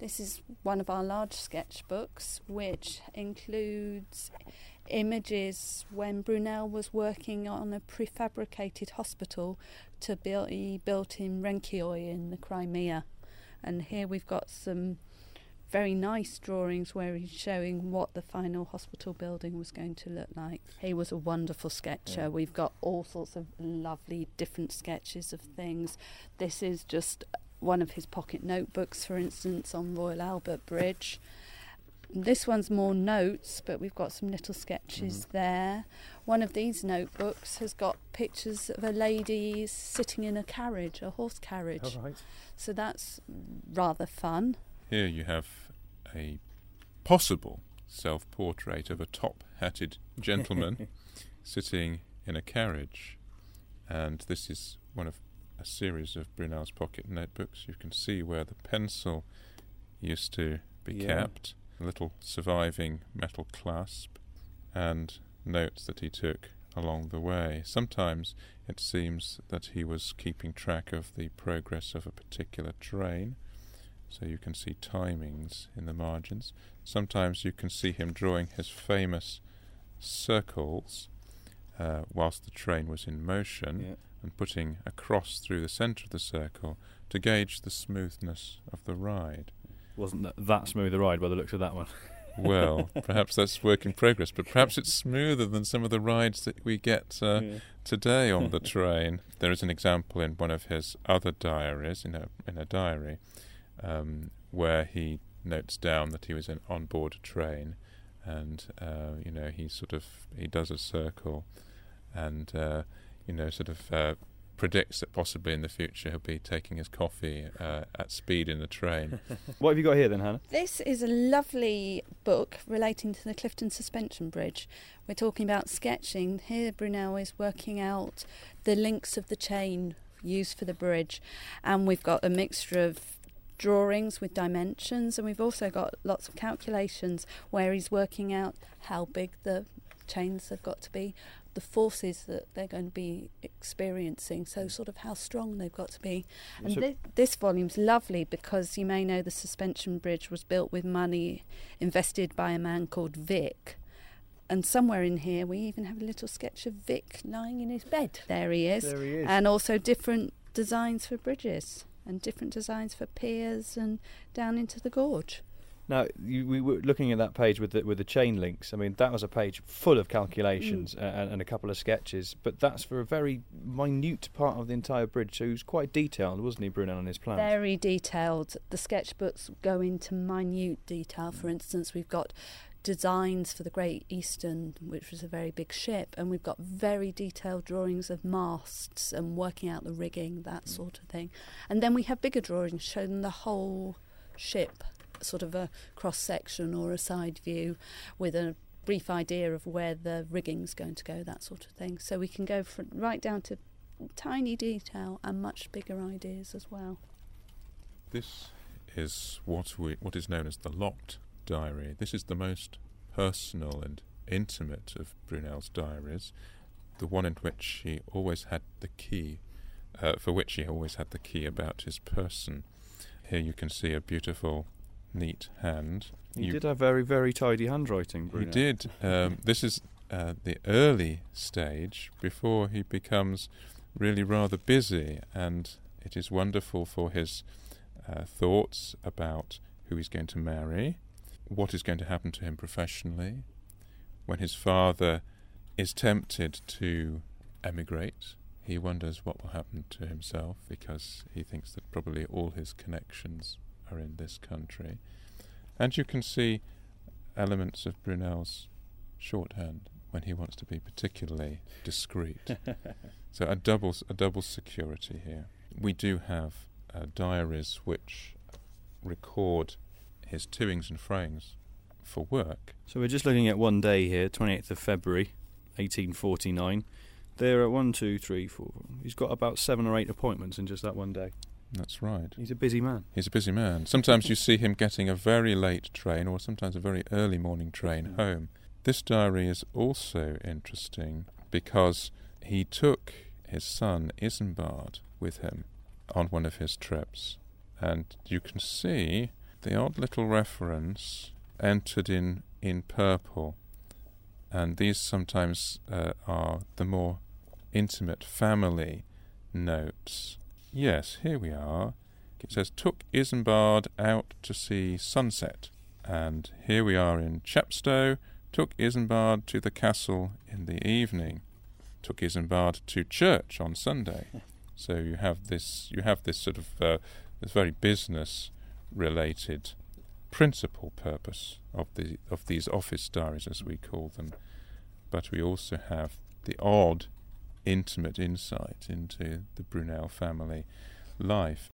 This is one of our large sketchbooks, which includes images when Brunel was working on a prefabricated hospital to be built in Renkioi in the Crimea. And here we've got some very nice drawings where he's showing what the final hospital building was going to look like. He was a wonderful sketcher. Yeah. We've got all sorts of lovely different sketches of things. This is just one of his pocket notebooks, for instance, on Royal Albert Bridge. This one's more notes, but we've got some little sketches there. One of these notebooks has got pictures of a lady sitting in a carriage, a horse carriage. All right. So that's rather fun. Here you have a possible self-portrait of a top-hatted gentleman sitting in a carriage. And this is one of a series of Brunel's pocket notebooks. You can see where the pencil used to be kept, a little surviving metal clasp, and notes that he took along the way. Sometimes it seems that he was keeping track of the progress of a particular train, so you can see timings in the margins. Sometimes you can see him drawing his famous circles whilst the train was in motion, and putting a cross through the centre of the circle to gauge the smoothness of the ride. Wasn't that smooth a ride by the looks of that one? Well, perhaps that's work in progress, but perhaps it's smoother than some of the rides that we get today on the train. There is an example in one of his other diaries, in a diary, where he notes down that he was on board a train, and he does a circle, and predicts that possibly in the future he'll be taking his coffee at speed in the train. What have you got here then, Hannah? This is a lovely book relating to the Clifton Suspension Bridge. We're talking about sketching. Here Brunel is working out the links of the chain used for the bridge, and we've got a mixture of drawings with dimensions, and we've also got lots of calculations where he's working out how big the chains have got to be, the forces that they're going to be experiencing, so sort of how strong they've got to be. And this volume's lovely because you may know the suspension bridge was built with money invested by a man called Vic. And somewhere in here we even have a little sketch of Vic lying in his bed. There he is. And also different designs for bridges and different designs for piers and down into the gorge. Now, we were looking at that page with the chain links. I mean, that was a page full of calculations and a couple of sketches, but that's for a very minute part of the entire bridge, so he was quite detailed, wasn't he, Brunel, on his plans? Very detailed. The sketchbooks go into minute detail. For instance, we've got designs for the Great Eastern, which was a very big ship, and we've got very detailed drawings of masts and working out the rigging, that sort of thing. And then we have bigger drawings showing the whole ship, sort of a cross-section or a side view with a brief idea of where the rigging's going to go, that sort of thing. So we can go right down to tiny detail and much bigger ideas as well. This is what is known as the locked diary. This is the most personal and intimate of Brunel's diaries, the one in which he always had the key, about his person. Here you can see a beautiful, neat hand. He did have very, very tidy handwriting, Brunel. He did. This is the early stage before he becomes really rather busy, and it is wonderful for his thoughts about who he's going to marry, what is going to happen to him professionally, when his father is tempted to emigrate. He wonders what will happen to himself because he thinks that probably all his connections are in this country. And you can see elements of Brunel's shorthand when he wants to be particularly discreet. So a double security here. We do have diaries which record his toings and froings for work. So we're just looking at one day here, 28th of February, 1849. There are 1, 2, 3, 4. He's got about 7 or 8 appointments in just that one day. That's right. He's a busy man. He's a busy man. Sometimes you see him getting a very late train or sometimes a very early morning train home. This diary is also interesting because he took his son Isambard with him on one of his trips. And you can see the odd little reference entered in purple, and these sometimes are the more intimate family notes. Yes, here we are. It says, took Isambard out to see sunset. And here we are in Chepstow. Took Isambard to the castle in the evening. Took Isambard to church on Sunday. So you have this sort of this very business-related principal purpose of these office diaries, as we call them. But we also have the odd, intimate insight into the Brunel family life.